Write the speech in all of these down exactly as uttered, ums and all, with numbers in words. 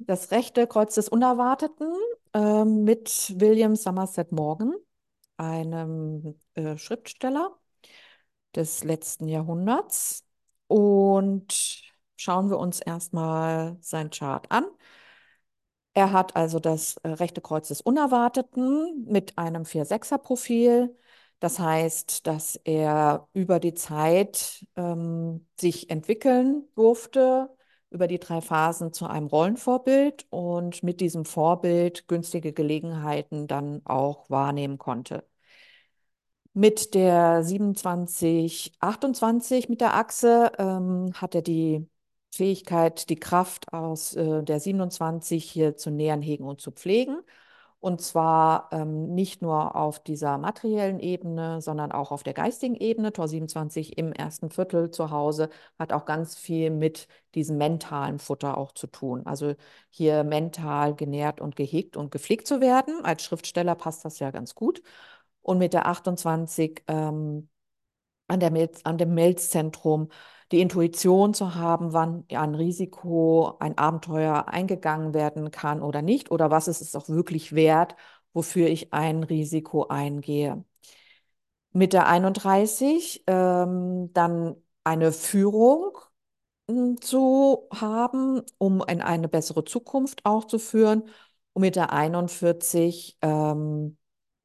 Das rechte Kreuz des Unerwarteten ähm, mit William Somerset Maugham, einem äh, Schriftsteller des letzten Jahrhunderts. Und schauen wir uns erstmal sein Chart an. Er hat also das äh, rechte Kreuz des Unerwarteten mit einem vier sechser Profil. Das heißt, dass er über die Zeit ähm, sich entwickeln durfte, über die drei Phasen zu einem Rollenvorbild und mit diesem Vorbild günstige Gelegenheiten dann auch wahrnehmen konnte. Mit der siebenundzwanzig achtundzwanzig mit der Achse ähm, hat er die Fähigkeit, die Kraft aus äh, der siebenundzwanzig hier zu nähern, hegen und zu pflegen. Und zwar ähm, nicht nur auf dieser materiellen Ebene, sondern auch auf der geistigen Ebene. Tor siebenundzwanzig im ersten Viertel zu Hause hat auch ganz viel mit diesem mentalen Futter auch zu tun. Also hier mental genährt und gehegt und gepflegt zu werden. Als Schriftsteller passt das ja ganz gut. Und mit der achtundzwanzig ähm, an der Milz, an dem Milzzentrum die Intuition zu haben, wann ein Risiko, ein Abenteuer eingegangen werden kann oder nicht, oder was ist es auch wirklich wert, wofür ich ein Risiko eingehe. Mit der einunddreißig ähm, dann eine Führung m, zu haben, um in eine bessere Zukunft auch zu führen. Und mit der einundvierzig ähm,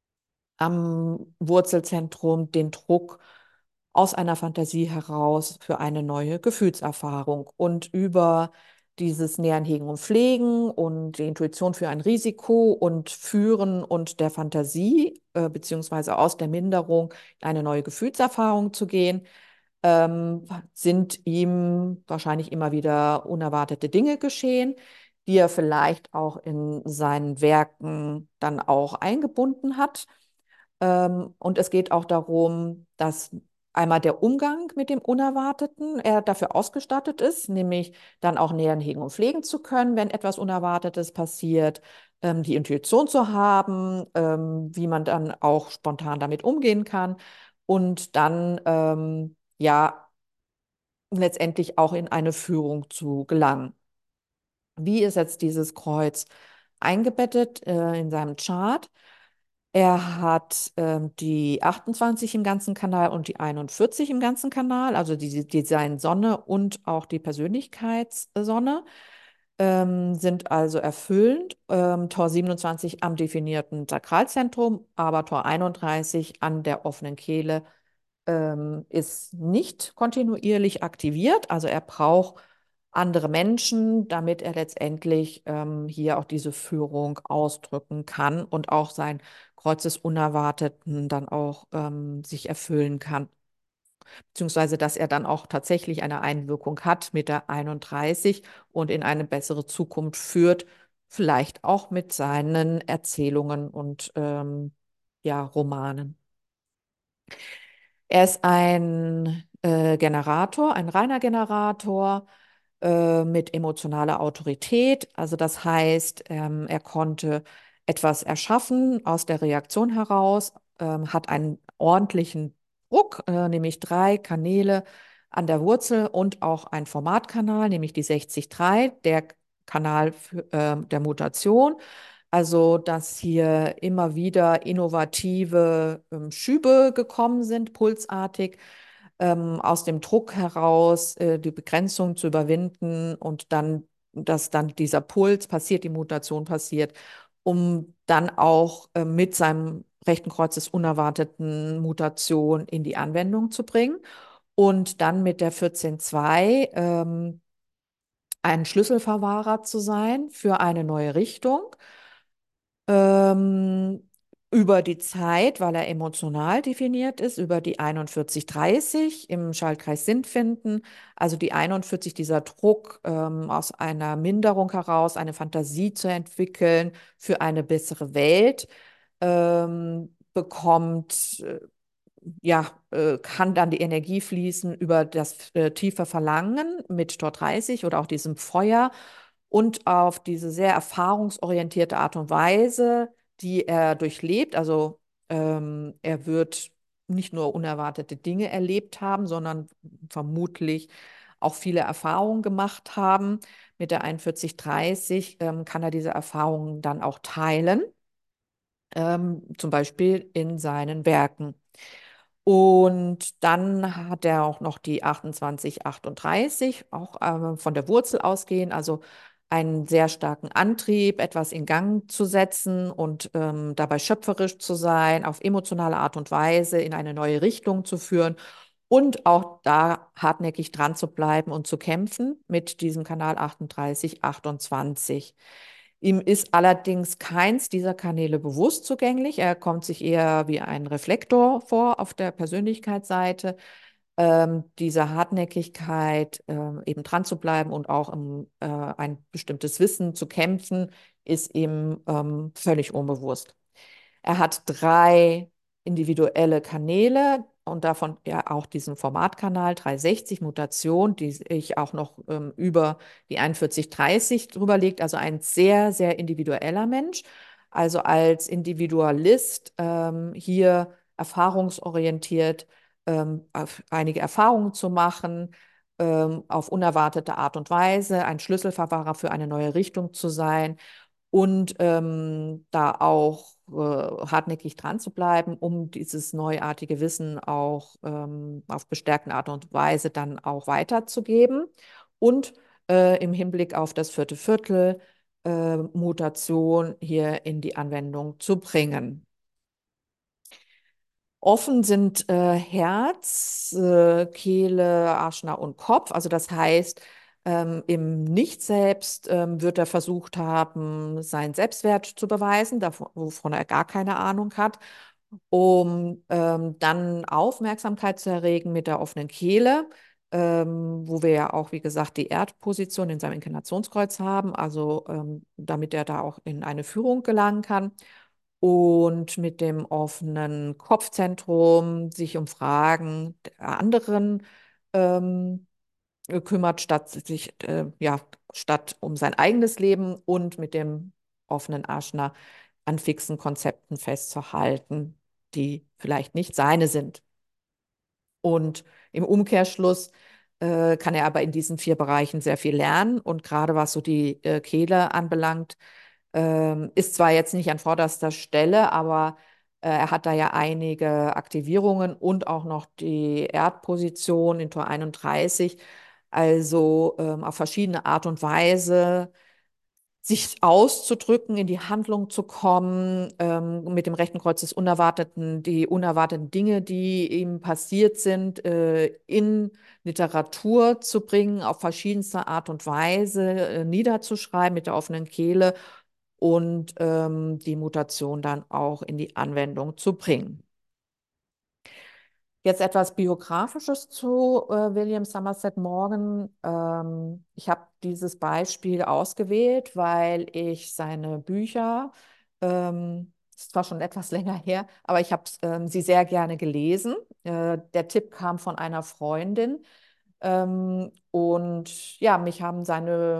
am Wurzelzentrum den Druck aus einer Fantasie heraus für eine neue Gefühlserfahrung und über dieses Nähern, Hegen und Pflegen und die Intuition für ein Risiko und Führen und der Fantasie, äh, beziehungsweise aus der Minderung in eine neue Gefühlserfahrung zu gehen, ähm, sind ihm wahrscheinlich immer wieder unerwartete Dinge geschehen, die er vielleicht auch in seinen Werken dann auch eingebunden hat. Ähm, und es geht auch darum, dass einmal der Umgang mit dem Unerwarteten er dafür ausgestattet ist, nämlich dann auch nähern, hegen und pflegen zu können, wenn etwas Unerwartetes passiert, ähm, die Intuition zu haben, ähm, wie man dann auch spontan damit umgehen kann und dann ähm, ja letztendlich auch in eine Führung zu gelangen. Wie ist jetzt dieses Kreuz eingebettet äh, in seinem Chart? Er hat ähm, die achtundzwanzig im ganzen Kanal und die einundvierzig im ganzen Kanal, also die Design-Sonne und auch die Persönlichkeitssonne, ähm, sind also erfüllend. Ähm, Tor siebenundzwanzig am definierten Sakralzentrum, aber Tor einunddreißig an der offenen Kehle ähm, ist nicht kontinuierlich aktiviert. Also er braucht andere Menschen, damit er letztendlich ähm, hier auch diese Führung ausdrücken kann und auch sein Kreuz des Unerwarteten dann auch ähm, sich erfüllen kann. Beziehungsweise, dass er dann auch tatsächlich eine Einwirkung hat mit der einunddreißig und in eine bessere Zukunft führt, vielleicht auch mit seinen Erzählungen und ähm, ja, Romanen. Er ist ein äh, Generator, ein reiner Generator äh, mit emotionaler Autorität. Also das heißt, ähm, er konnte etwas erschaffen aus der Reaktion heraus, ähm, hat einen ordentlichen Druck, äh, nämlich drei Kanäle an der Wurzel und auch ein Formatkanal, nämlich die sechzig drei, der Kanal für, äh, der Mutation. Also, dass hier immer wieder innovative ähm, Schübe gekommen sind, pulsartig, ähm, aus dem Druck heraus äh, die Begrenzung zu überwinden und dann, dass dann dieser Puls passiert, die Mutation passiert, um dann auch äh, mit seinem rechten Kreuz des Unerwarteten Mutation in die Anwendung zu bringen. Und dann mit der vierzehn zwei ähm, ein Schlüsselverwahrer zu sein für eine neue Richtung ähm, über die Zeit, weil er emotional definiert ist, über die einundvierzig dreißig im Schaltkreis Sinn finden. Also die einundvierzig, dieser Druck ähm, aus einer Minderung heraus, eine Fantasie zu entwickeln für eine bessere Welt, ähm, bekommt, äh, ja, äh, kann dann die Energie fließen über das äh, tiefe Verlangen mit Tor dreißig oder auch diesem Feuer und auf diese sehr erfahrungsorientierte Art und Weise, die er durchlebt. Also ähm, er wird nicht nur unerwartete Dinge erlebt haben, sondern vermutlich auch viele Erfahrungen gemacht haben, mit der einundvierzig dreißig ähm, kann er diese Erfahrungen dann auch teilen, ähm, zum Beispiel in seinen Werken. Und dann hat er auch noch die achtundzwanzig achtunddreißig, auch äh, von der Wurzel ausgehen, also einen sehr starken Antrieb, etwas in Gang zu setzen und ähm, dabei schöpferisch zu sein, auf emotionale Art und Weise in eine neue Richtung zu führen und auch da hartnäckig dran zu bleiben und zu kämpfen mit diesem Kanal achtunddreißig achtundzwanzig. Ihm ist allerdings keins dieser Kanäle bewusst zugänglich. Er kommt sich eher wie ein Reflektor vor auf der Persönlichkeitsseite. Ähm, diese Hartnäckigkeit, ähm, eben dran zu bleiben und auch um äh, ein bestimmtes Wissen zu kämpfen, ist ihm ähm, völlig unbewusst. Er hat drei individuelle Kanäle und davon ja auch diesen Formatkanal dreihundertsechzig Mutation, die sich auch noch ähm, über die einundvierzig dreißig drüber legt, also ein sehr, sehr individueller Mensch. Also als Individualist ähm, hier erfahrungsorientiert ähm, auf einige Erfahrungen zu machen, ähm, auf unerwartete Art und Weise, ein Schlüsselverwahrer für eine neue Richtung zu sein und ähm, da auch äh, hartnäckig dran zu bleiben, um dieses neuartige Wissen auch ähm, auf bestärkte Art und Weise dann auch weiterzugeben und äh, im Hinblick auf das vierte Viertel äh, Mutation hier in die Anwendung zu bringen. Offen sind äh, Herz, äh, Kehle, Aschna und Kopf. Also das heißt, ähm, im Nicht-Selbst ähm, wird er versucht haben, seinen Selbstwert zu beweisen, davon, wovon er gar keine Ahnung hat, um ähm, dann Aufmerksamkeit zu erregen mit der offenen Kehle, ähm, wo wir ja auch, wie gesagt, die Erdposition in seinem Inkarnationskreuz haben, also ähm, damit er da auch in eine Führung gelangen kann und mit dem offenen Kopfzentrum sich um Fragen der anderen ähm, kümmert, statt sich äh, ja statt um sein eigenes Leben und mit dem offenen Aschna an fixen Konzepten festzuhalten, die vielleicht nicht seine sind. Und im Umkehrschluss äh, kann er aber in diesen vier Bereichen sehr viel lernen. Und gerade was so die äh, Kehle anbelangt, ähm, ist zwar jetzt nicht an vorderster Stelle, aber äh, er hat da ja einige Aktivierungen und auch noch die Erdposition in Tor einunddreißig. Also ähm, auf verschiedene Art und Weise sich auszudrücken, in die Handlung zu kommen, ähm, mit dem rechten Kreuz des Unerwarteten, die unerwarteten Dinge, die ihm passiert sind, äh, in Literatur zu bringen, auf verschiedenste Art und Weise äh, niederzuschreiben mit der offenen Kehle und ähm, die Mutation dann auch in die Anwendung zu bringen. Jetzt etwas Biografisches zu äh, William Somerset Maugham. Ähm, ich habe dieses Beispiel ausgewählt, weil ich seine Bücher, ähm, ist zwar schon etwas länger her, aber ich habe ähm, sie sehr gerne gelesen. Äh, der Tipp kam von einer Freundin. Ähm, und ja, mich haben seine,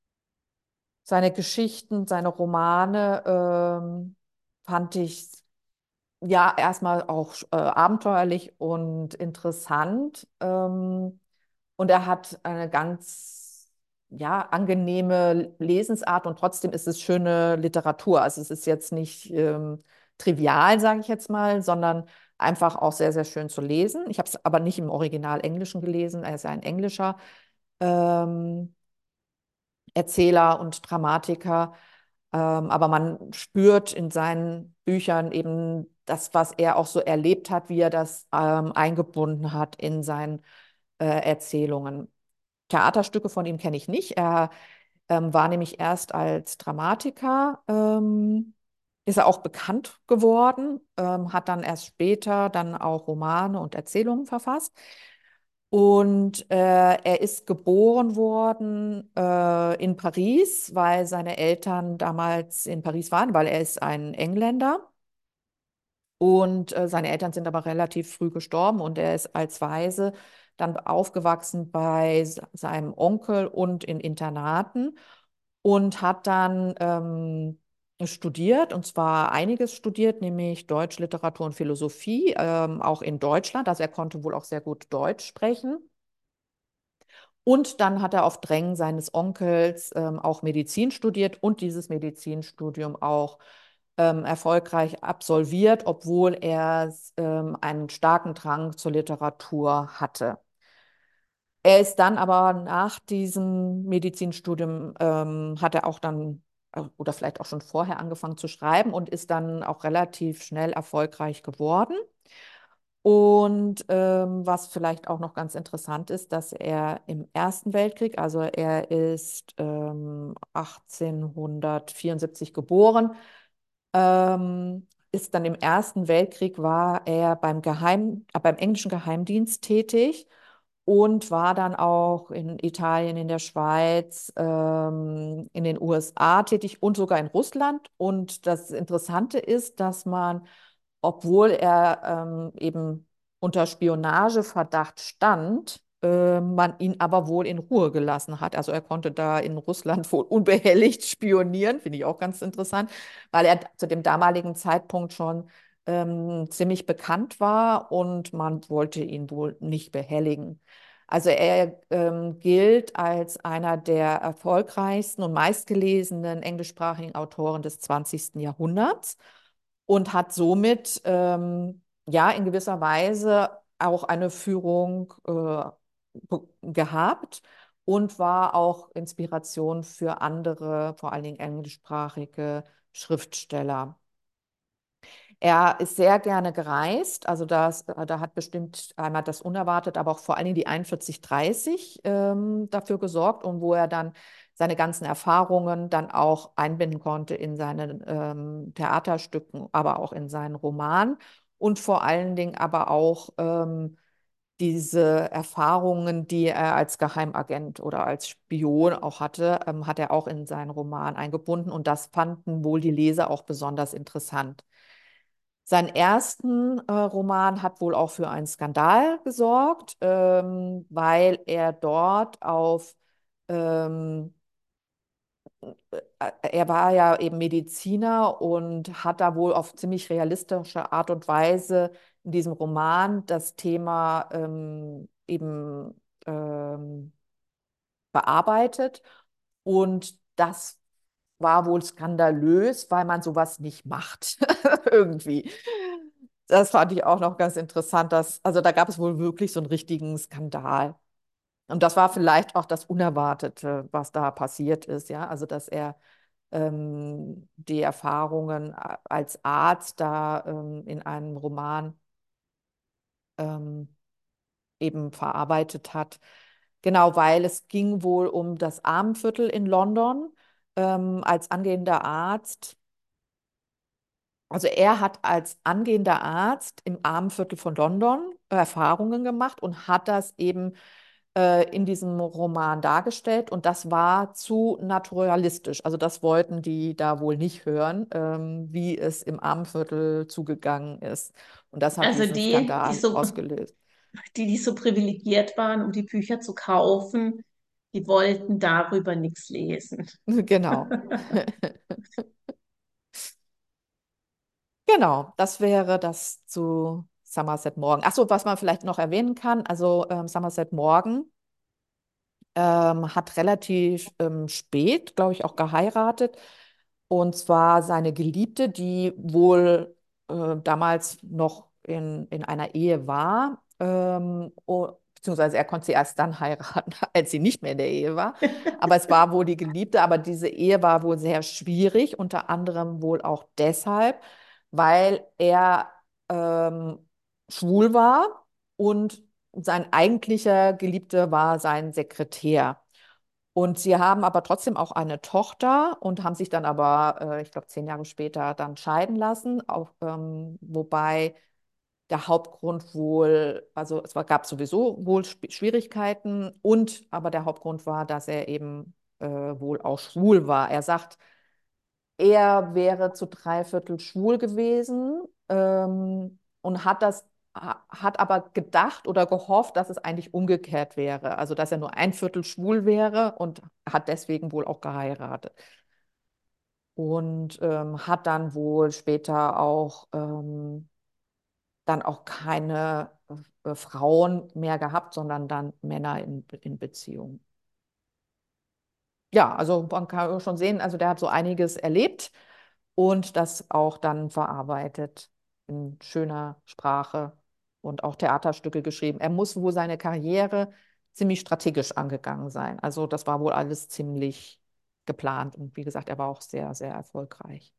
seine Geschichten, seine Romane, ähm, fand ich ja, erstmal auch äh, abenteuerlich und interessant. Ähm, und er hat eine ganz, ja, angenehme Lesensart und trotzdem ist es schöne Literatur. Also es ist jetzt nicht ähm, trivial, sage ich jetzt mal, sondern einfach auch sehr, sehr schön zu lesen. Ich habe es aber nicht im Original Englischen gelesen. Er ist ja ein englischer ähm, Erzähler und Dramatiker. Ähm, aber man spürt in seinen Büchern eben das, was er auch so erlebt hat, wie er das ähm, eingebunden hat in seinen äh, Erzählungen. Theaterstücke von ihm kenne ich nicht. Er ähm, war nämlich erst als Dramatiker, ähm, ist er auch bekannt geworden, ähm, hat dann erst später dann auch Romane und Erzählungen verfasst. Und äh, er ist geboren worden äh, in Paris, weil seine Eltern damals in Paris waren, weil er ist ein Engländer. Und äh, seine Eltern sind aber relativ früh gestorben und er ist als Waise dann aufgewachsen bei s- seinem Onkel und in Internaten und hat dann ähm, studiert, und zwar einiges studiert, nämlich Deutsch, Literatur und Philosophie, ähm, auch in Deutschland. Also er konnte wohl auch sehr gut Deutsch sprechen Und dann hat er auf Drängen seines Onkels ähm, auch Medizin studiert und dieses Medizinstudium auch ähm, erfolgreich absolviert, obwohl er ähm, einen starken Drang zur Literatur hatte. Er ist dann aber nach diesem Medizinstudium, ähm, hat er auch dann, äh, oder vielleicht auch schon vorher angefangen zu schreiben und ist dann auch relativ schnell erfolgreich geworden. Und ähm, was vielleicht auch noch ganz interessant ist, dass er im Ersten Weltkrieg, also er ist ähm, achtzehnhundertvierundsiebzig geboren, ähm, ist dann im Ersten Weltkrieg, war er beim Geheim, äh, beim englischen Geheimdienst tätig und war dann auch in Italien, in der Schweiz, ähm, in den U S A tätig und sogar in Russland. Und das Interessante ist, dass man, obwohl er ähm, eben unter Spionageverdacht stand, äh, man ihn aber wohl in Ruhe gelassen hat. Also er konnte da in Russland wohl unbehelligt spionieren, finde ich auch ganz interessant, weil er zu dem damaligen Zeitpunkt schon ähm, ziemlich bekannt war und man wollte ihn wohl nicht behelligen. Also er ähm, gilt als einer der erfolgreichsten und meistgelesenen englischsprachigen Autoren des zwanzigsten Jahrhunderts und hat somit ähm, ja in gewisser Weise auch eine Führung äh, gehabt und war auch Inspiration für andere, vor allen Dingen englischsprachige Schriftsteller. Er ist sehr gerne gereist, also das, da hat bestimmt einmal das Unerwartet, aber auch vor allen Dingen die einundvierzig dreißig ähm, dafür gesorgt und wo er dann seine ganzen Erfahrungen dann auch einbinden konnte in seinen ähm, Theaterstücken, aber auch in seinen Roman und vor allen Dingen aber auch ähm, diese Erfahrungen, die er als Geheimagent oder als Spion auch hatte, ähm, hat er auch in seinen Roman eingebunden und das fanden wohl die Leser auch besonders interessant. Sein ersten äh, Roman hat wohl auch für einen Skandal gesorgt, ähm, weil er dort auf, ähm, äh, er war ja eben Mediziner und hat da wohl auf ziemlich realistische Art und Weise in diesem Roman das Thema ähm, eben ähm, bearbeitet. Und das war wohl skandalös, weil man sowas nicht macht, irgendwie. Das fand ich auch noch ganz interessant, dass, also da gab es wohl wirklich so einen richtigen Skandal. Und das war vielleicht auch das Unerwartete, was da passiert ist, ja. Also, dass er ähm, die Erfahrungen a- als Arzt da ähm, in einem Roman ähm, eben verarbeitet hat. Genau, weil es ging wohl um das Armenviertel in London. Ähm, als angehender Arzt, also er hat als angehender Arzt im Armenviertel von London Erfahrungen gemacht und hat das eben äh, in diesem Roman dargestellt. Und das war zu naturalistisch. Also das wollten die da wohl nicht hören, ähm, wie es im Armenviertel zugegangen ist. Und das hat Also diesen die, die Skandal so, ausgelöst. die, die so privilegiert waren, um die Bücher zu kaufen, die wollten darüber nichts lesen. Genau. Genau, das wäre das zu Somerset Maugham. Ach so, was man vielleicht noch erwähnen kann, also ähm, Somerset Maugham ähm, hat relativ ähm, spät, glaube ich, auch geheiratet. Und zwar seine Geliebte, die wohl äh, damals noch in, in einer Ehe war, ähm, o- beziehungsweise er konnte sie erst dann heiraten, als sie nicht mehr in der Ehe war. Aber es war wohl die Geliebte, aber diese Ehe war wohl sehr schwierig, unter anderem wohl auch deshalb, weil er ähm, schwul war und sein eigentlicher Geliebter war sein Sekretär. Und sie haben aber trotzdem auch eine Tochter und haben sich dann aber, äh, ich glaube, zehn Jahre später dann scheiden lassen, auch, ähm, wobei der Hauptgrund wohl, also es war, gab sowieso wohl Sp- Schwierigkeiten und aber der Hauptgrund war, dass er eben äh, wohl auch schwul war. Er sagt, er wäre zu drei Viertel schwul gewesen ähm, und hat das, ha- hat aber gedacht oder gehofft, dass es eigentlich umgekehrt wäre. Also, dass er nur ein Viertel schwul wäre und hat deswegen wohl auch geheiratet. Und ähm, hat dann wohl später auch ähm, dann auch keine äh, Frauen mehr gehabt, sondern dann Männer in, in Beziehung. Ja, also man kann schon sehen, also der hat so einiges erlebt und das auch dann verarbeitet in schöner Sprache und auch Theaterstücke geschrieben. Er muss wohl seine Karriere ziemlich strategisch angegangen sein. Also das war wohl alles ziemlich geplant und wie gesagt, er war auch sehr, sehr erfolgreich.